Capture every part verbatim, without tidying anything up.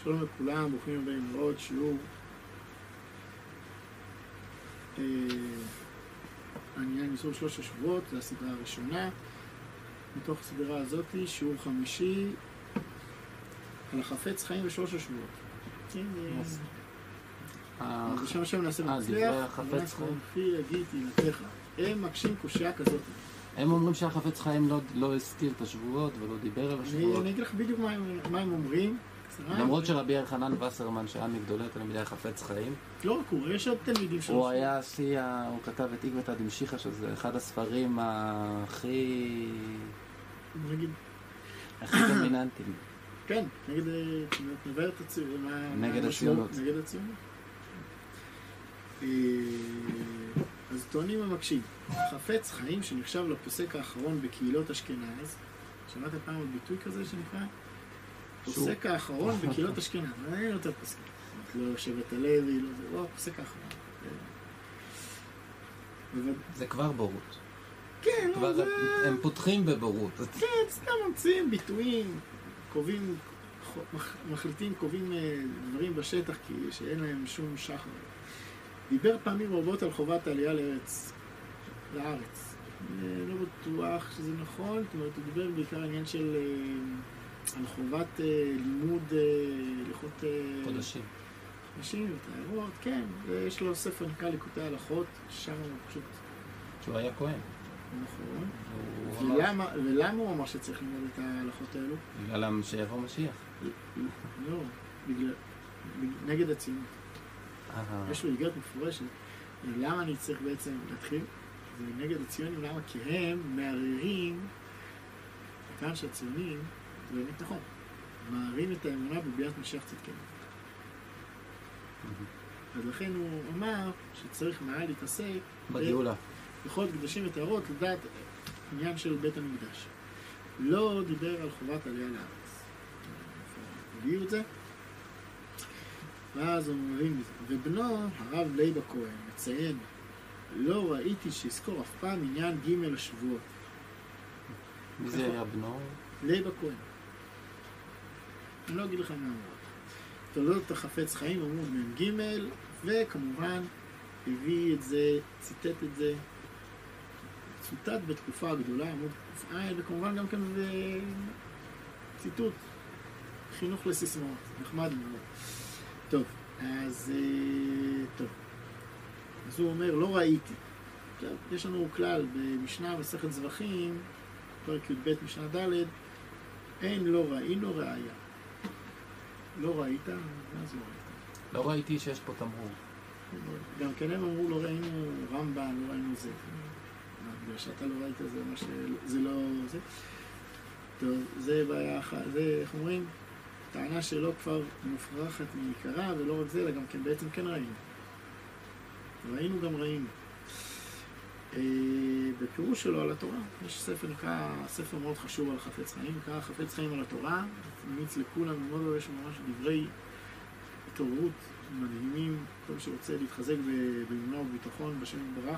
שלום לכולם, ברוכים הבאים לעוד שיעור. העניין איסור שלוש השבועות, זו הסדרה הראשונה. מתוך הסדרה הזאת, שיעור חמישי על החפץ חיים ושלוש השבועות. כן, אז בשם השם נעשה מצליח, ונעשה לפי יגיד תהילתך. הם מקשים קושיה כזאת. הם אומרים שהחפץ חיים לא, לא הזכיר את השבועות ולא דיבר על השבועות. אני אגיד לך בדיוק מה הם, מה הם אומרים. למרות שרבי אלחנן וסרמן, שהיה מגדולי תלמידי החפץ חיים, לא רק הוא, יש עוד תלמידים שלו. הוא היה שיא, הוא כתב את עקבתא דמשיחא, שזה אחד הספרים הכי... נגיד... הכי דומיננטיים. כן, נגד... נבהר את הציונות. נגד הציונות. נגד הציונות. אז טוענים המקשים. חפץ חיים שנחשב לפוסק האחרון בקהילות אשכנז, שמעת פעם עוד ביטוי כזה שנקרא? פוסק האחרון בקהילות אשכנז. אין יותר פוסק. לא שבט הלוי, לא זה, לא, פוסק האחרון. זה כבר בורות. כן, לא זה... הם פותחים בבורות. כן, סתם ממציאים ביטויים, קובעים, מחליטים, קובעים דברים בשטח כי שאין להם שום שחר. דיבר פעמים רבות על חובת העלייה לארץ, לארץ. לא בטוח שזה נכון, זאת אומרת, הוא דיבר בעיקר עניין של... על חובת uh, לימוד uh, הלכות... Uh, קודשים. קודשים ותיירות, כן. יש לו ספר נקרא ליקוטי הלכות, שם הוא פשוט... שהוא היה כהן. נכון. ולמה, ולמה הוא אמר שצריך ללמוד את ההלכות האלו? בגלל שיבוא משיח. לא, בגלל... נגד הציונות. יש לו איגרת מפורשת. למה אני צריך בעצם להתחיל? זה נגד הציונים, למה? כי הם מערערים כאן שהציונים זה באמת נכון. מערים את האמונה בביאת משיח צדקנו. אז לכן הוא אמר שצריך מעל להתעסק בגאולה. בכל קדושים וטהרות לדעת עניין של בית המקדש. לא דיבר על חובת עלייה לארץ. הביאו את זה. ואז הוא מבין בזה. ובנו, הרב לייב הכהן, מציין, לא ראיתי שיזכור אף פעם עניין ג' השבועות. מי זה היה בנו? לייב הכהן. אני לא אגיד לך מה אמרו. תולדות החפץ חיים עמוד מ"ג, וכמובן הביא את זה, ציטט את זה, צוטט בתקופה הגדולה, עמוד ק"ע, וכמובן גם כן ציטוט, חינוך לסיסמאות, נחמד מאוד. טוב, אז טוב. אז הוא אומר, לא ראיתי. עכשיו, יש לנו כלל במשנה מסכת זבחים, פרק י"ב משנה ד', אין לא ראינו ראיה. לא ראית? מה זה לא ראית? לא ראיתי שיש פה תמרור. גם כן הם אמרו, לא ראינו רמב"ן, לא ראינו זה. בגלל שאתה לא ראית זה מה ש... זה לא... זה. טוב, זה בעיה אחת. זה, איך אומרים? טענה שלא כבר מופרכת מעיקרה, ולא רק זה, אלא גם כן בעצם כן ראינו. ראינו גם ראינו. בפירוש שלו על התורה, יש ספר נקרא, ספר מאוד חשוב על חפץ חיים, נקרא חפץ חיים על התורה, נמיץ לכולם ללמוד לו, יש ממש דברי התעוררות מדהימים, כל שרוצה להתחזק באמונה וביטחון בשם יתברך.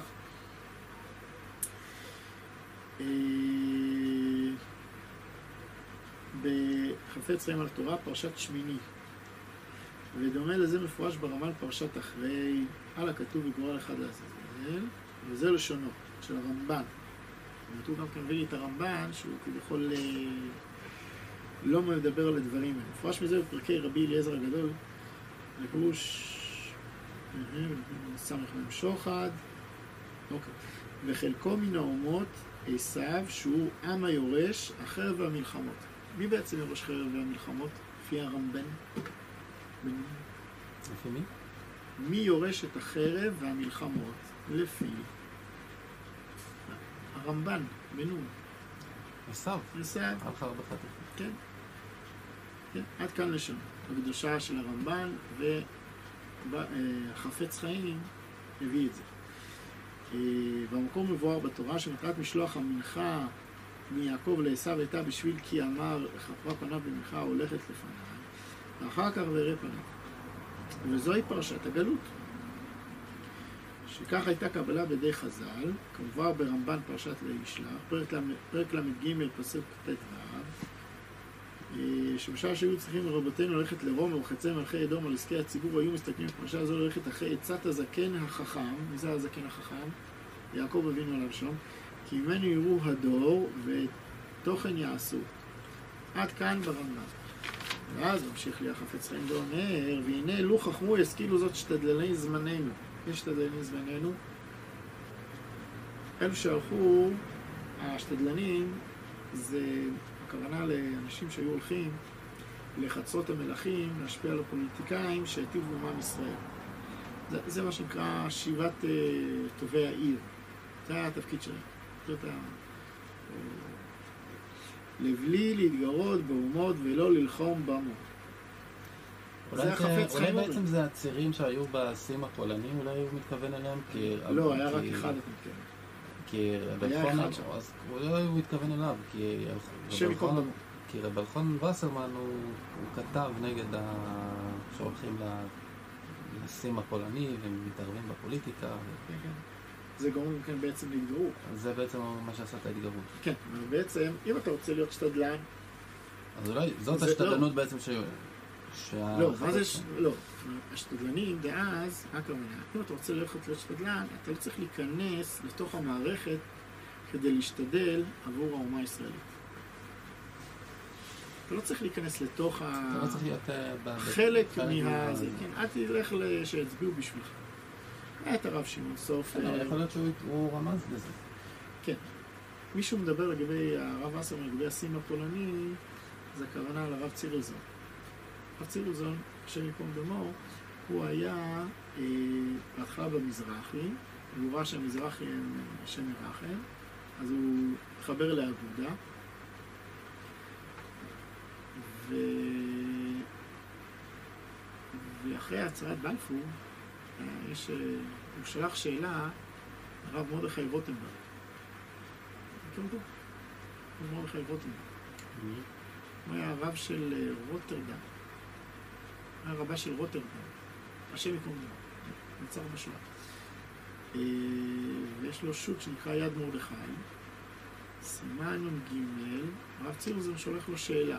בחפץ חיים על התורה, פרשת שמיני, ודומה לזה מפורש ברמב"ן פרשת אחרי, על הכתוב וגורל אחד לעזאזל, וזה לשונו, של הרמב"ן. הוא גם כן מביא את הרמב"ן, שהוא כביכול לא מדבר על הדברים האלה. מפורש מזה בפרקי רבי אליעזר הגדול, לפירוש סמך להם שוחד, אוקיי. וחלקו מן האומות עשיו, שהוא עם היורש, החרב והמלחמות. מי בעצם יורש חרב והמלחמות? לפי הרמב"ן. לפי מי? מי יורש את החרב והמלחמות? לפי הרמב"ן, בנון. עשיו. עשיו. הלכה הרבה חטאים. כן. כן. עד כאן לשם. הקדושה של הרמב"ן והחפץ חיים הביא את זה. במקום מבואר בתורה שמטרת משלוח המנחה מיעקב לעשיו הייתה בשביל כי אמר חפרה פניו במנחה הולכת לפניו ואחר כך וירא פניו. וזוהי פרשת הגלות. שכך הייתה קבלה בידי חז"ל, כמובן ברמב"ן פרשת וישלח, פרק למ"ג פסוק ט"ו, שבשעה שהיו צריכים רבותינו ללכת לרומא וחצי מלכי אדום על עסקי הציבור, היו מסתכלים בפרשה הזו ללכת אחרי עצת הזקן החכם. מי זה הזקן החכם? יעקב אבינו עליו שם. כי ממנו יראו הדור ותוכן יעשו. עד כאן ברמב"ם. ואז ממשיך לי החפץ חיים ואומר, והנה לו חכמו ישכילו זאת שתדלני זמננו. יש שתדלני זמננו. אלו שהלכו, השתדלנים, זה הכוונה לאנשים שהיו הולכים לחצרות המלכים, להשפיע על הפוליטיקאים שהטיבו עם ישראל. זה, זה מה שנקרא שיבת uh, טובי העיר. זה היה התפקיד שלהם. זאת ה... לבלי להתגרות באומות ולא ללחום במו. אולי, זה, אולי בעצם זה הצירים שהיו בסים הפולנים, אולי הוא מתכוון אליהם? כי... לא, היה רק אחד אתה מתכוון. כי רבלחון, אז אולי הוא מתכוון אליו, כי רבלחון וסרמן הוא כתב נגד ה... שהולכים לסים הפולני ומתערבים בפוליטיקה. זה גורם כן בעצם להתגרות. זה בעצם מה שעשה את ההתגרות. כן, בעצם אם אתה רוצה להיות שתדלן... אז אולי זאת השתדלנות בעצם ש... לא, מה זה... לא, השתדלנים דאז, מה כמובן, אם אתה רוצה ללכת להיות שתדלן, אתה לא צריך להיכנס לתוך המערכת כדי להשתדל עבור האומה הישראלית. אתה לא צריך להיכנס לתוך ה... אתה לא צריך להיות... חלק מה... כן, אל תלך שיצביעו בשבילך. היה את הרב שמעון סוף... יכול להיות שהוא רמז לזה. כן. מישהו מדבר לגבי הרב וסרמן, לגבי הסים הפולני, זה הכוונה על הרב צירלזון. הרב צירלזון, השם יקום דמו, הוא היה בהתחלה במזרחי, והוא ראה שהמזרחי הם השם ירחם, אז הוא התחבר לאגודה, ו... ואחרי הצהרת בלפור, יש, הוא שלח שאלה הרב מרדכי רוטנברג. מכיר אותו? הרב מרדכי רוטנברג. הוא היה הרב של רוטרדם. היה רבה של רוטרדם. השם יקום דמו. נצר בשואה. ויש לו שו"ת שנקרא יד מרדכי. סימן ג' הרב צירלזון שולח לו שאלה.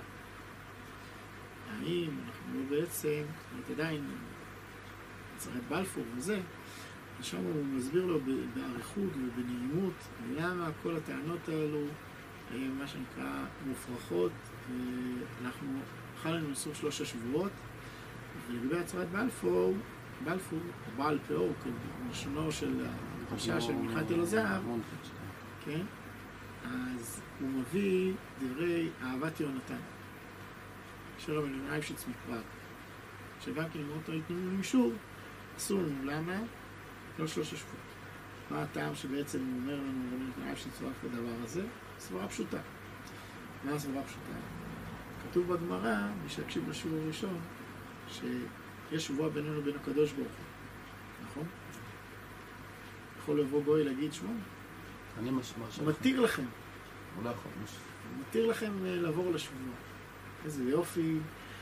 האם אנחנו בעצם, זאת עדיין הצהרת בלפור וזה, ושם הוא מסביר לו בעריכות ובנעימות למה כל הטענות האלו מה שנקרא מופרכות, ואנחנו חלנו לסור שלושה שבועות, ולגבי הצהרת בלפור, בלפור, או בעל פאור, כלשונו של הפרשה של מלכת אל הזהב, כן? אז הוא מביא דברי אהבת יהונתן, של רבי יונה אייבשיץ מפראג, שגם כן אם אותו ייתנו לנו אישור, אסור לנו, למה? לא שלושה שבועות. מה הטעם שבעצם הוא אומר לנו רבי יונה אייבשיץ רק הדבר הזה? סברה פשוטה. מה הסברה פשוטה? כתוב בגמרא, מי שיקשיב לשיעור הראשון, שיש שבועה בינינו בין הקדוש ברוך הוא. נכון? יכול לבוא גוי להגיד שמוע? אני מרשה הוא מתיר לכם. הוא לא יכול. הוא מתיר לכם לעבור לשבועה. איזה יופי.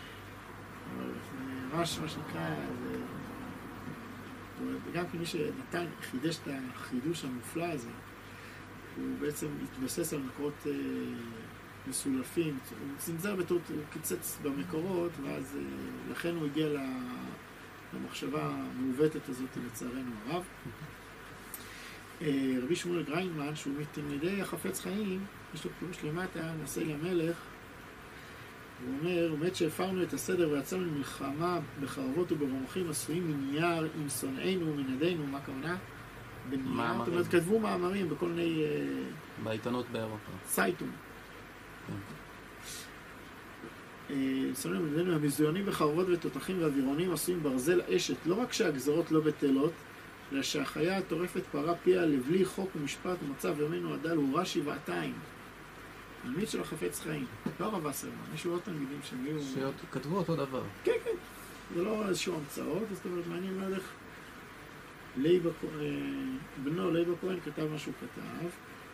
ממש מה שנקרא, וגם כמי שנתן, חידש את החידוש המופלא הזה, הוא בעצם התבסס על מקורות מסולפים, הוא צנזר בטעות, הוא קיצץ במקורות, ואז לכן הוא הגיע למחשבה המעוותת הזאת לצערנו הרב. רבי שמואל גריינמן, שהוא מתלמידי החפץ חיים, יש לו פירוש למטה, נעשה למלך, הוא אומר, הוא מת שהפרנו את הסדר ויצאנו למלחמה בחרבות וברומחים עשויים מנייר עם שונאינו ומנדינו, מה הכוונה? בנייר, זאת אומרת, כתבו מאמרים בכל מיני... בעיתונות באירופה. סייטום. שונאינו ומנדינו, המזויונים בחרבות ותותחים ואווירונים עשויים ברזל אשת, לא רק שהגזרות לא בטלות, אלא שהחיה הטורפת פרה פיה לבלי חוק ומשפט ומצב ימינו הדל הוא רע שבעתיים. תלמיד של החפץ חיים, לא הרב וסרמן, יש עוד תלמידים שהם היו... שכתבו אותו דבר. כן, כן. זה לא איזשהו המצאות, אז זאת אומרת, מעניין מה הולך. בנו, לייב הכהן, כתב מה שהוא כתב.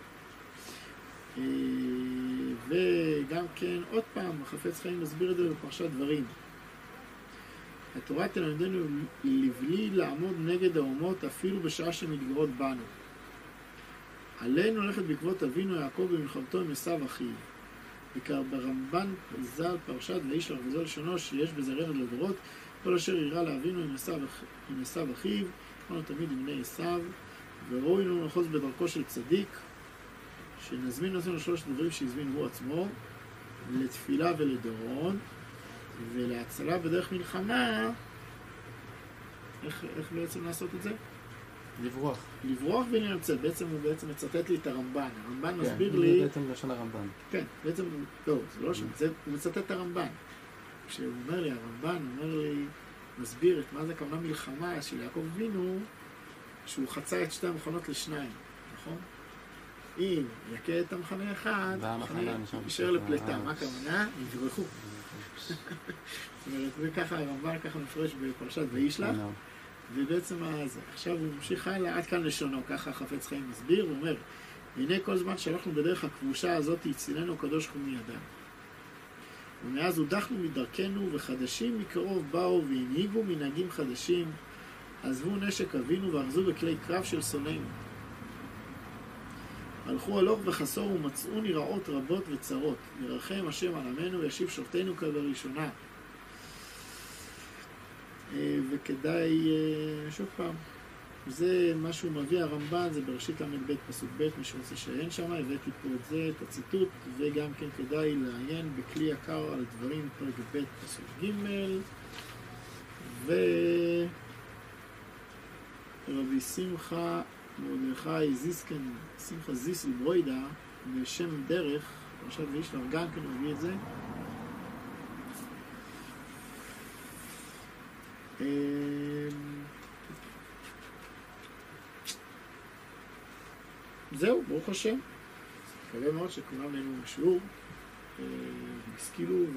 וגם כן, עוד פעם, החפץ חיים מסביר את זה בפרשת דברים. התורה תלמדנו לבלי לעמוד נגד האומות אפילו בשעה שמתגרות בנו. עלינו ללכת בעקבות אבינו יעקב במלחמתו עם עשיו אחיו. בעיקר ברמב"ן ז"ל פרשת וישלח וזו לשונו שיש בזה רמז לדורות, כל אשר יראה לאבינו עם עשיו, עם עשיו אחיו, אנחנו תמיד עם בני עשיו, וראוי לנו לחוז בדרכו של צדיק, שנזמין נושאים לשלושת דברים שהזמין הוא עצמו, לתפילה ולדורון, ולהצלה בדרך מלחמה. איך, איך בעצם לעשות את זה? לברוח. לברוח ולנצל. בעצם הוא בעצם מצטט לי את הרמב"ן. הרמב"ן כן, מסביר לי... זה בעצם לשון הרמב"ן. כן, בעצם, לא, זה לא שם, זה, הוא מצטט את הרמב"ן. כשהוא אומר לי, הרמב"ן אומר לי, מסביר את מה זה כמובן מלחמה של יעקב אבינו, שהוא חצה את שתי המכונות לשניים, נכון? אם יקה את המחנה אחד, המחנה יישאר לפלטה. מה הכוונה? יברחו. זאת אומרת, וככה הרמב"ן ככה מפרש בפרשת וישלח, ובעצם זה. עכשיו הוא ממשיך הלאה, עד כאן לשונו, ככה חפץ חיים מסביר, הוא אומר, הנה כל זמן שהלכנו בדרך הכבושה הזאת, הצילנו הקדוש ברוך הוא מידם. ומאז הודחנו מדרכנו, וחדשים מקרוב באו והנהיגו מנהגים חדשים, עזבו נשק אבינו ואחזו בכלי קרב של שונאינו. הלכו הלוך וחסור ומצאו נראות רבות וצרות. ירחם השם על עמנו וישיב שופטינו כבראשונה. וכדאי, שוב פעם, זה מה שהוא מביא הרמב"ן, זה בראשית ל"ב פסוק ב', מי שרוצה שאין שם, הבאתי פה את זה, את הציטוט, וגם כן כדאי לעיין בכלי יקר על דברים פרק ב' פסוק ג', ורבי שמחה מרדכי זיסקן, שמחה זיסל ברוידה, בשם דרך, פרשת וישלח, גם כן מביא את זה. זהו, ברוך השם. מקווה מאוד שכולם נהנו בשיעור, השכילו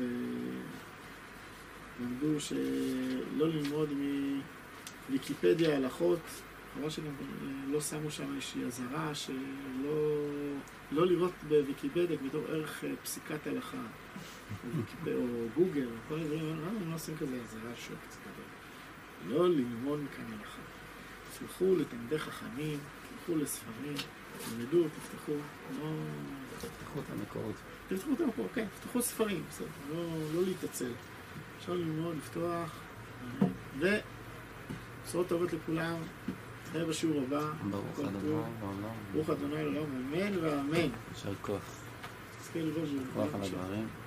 ולמדו שלא ללמוד מוויקיפדיה הלכות, חבל שגם לא שמו שם איזושהי אזהרה שלא לא לראות בוויקיפדיה בתור ערך פסיקת הלכה, או גוגל, או כל הדברים, הם לא עושים כזה אזהרה שוק קצת דבר. לא ללמוד מכאן הלכה. תלכו לתלמידי חכמים, תלכו לספרים, תלמדו, תפתחו, לא... תפתחו את המקורות. תפתחו את המקורות, כן, תפתחו ספרים, בסדר, לא, לא להתעצל. אפשר ללמוד, לפתוח, ובשורות טובות לכולם. נתראה בשיעור הבא. ברוך אדוני לעולם. ברוך אדוני לעולם, אמן ואמן. יישר כוח. תזכה לבוא שיעור. כוח על הדברים.